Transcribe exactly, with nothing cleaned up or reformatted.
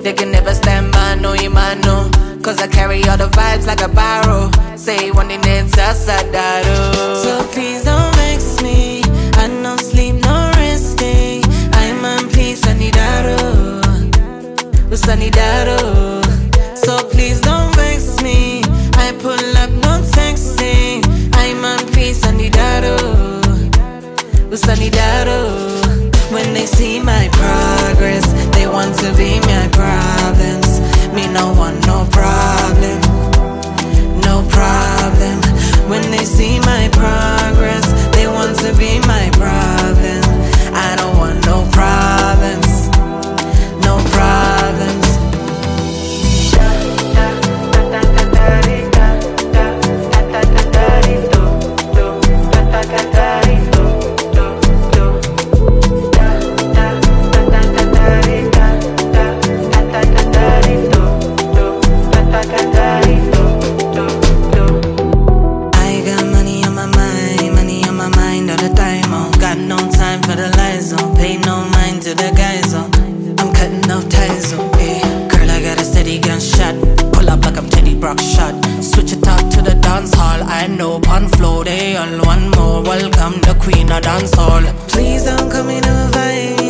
They can never stand mano y mano, cause I carry all the vibes like a barrow. Say one in it's asadaro. So please don't vex me. I no sleep, no resting. I'm on please sanidaro, Sanidaro. so please don't vex me. I pull up, no texting. I'm on please sanidaro, Sanidaro. when they see my progress, they want to be my problems. Me no want no problem, no problem. When they see my progress, they want to be my problem. I don't want no problems, no problems. I got money on my mind, money on my mind all the time. Oh, got no time for the lies. Oh, pay no mind to the guys. Oh, I'm cutting off ties. Oh, yeah. Girl, I got a steady gunshot. Pull up like I'm Teddy Brock shot. Switch it up to the dance hall. I know pun flow. They all one more. Welcome the queen of dance hall. Please don't come in a vibe.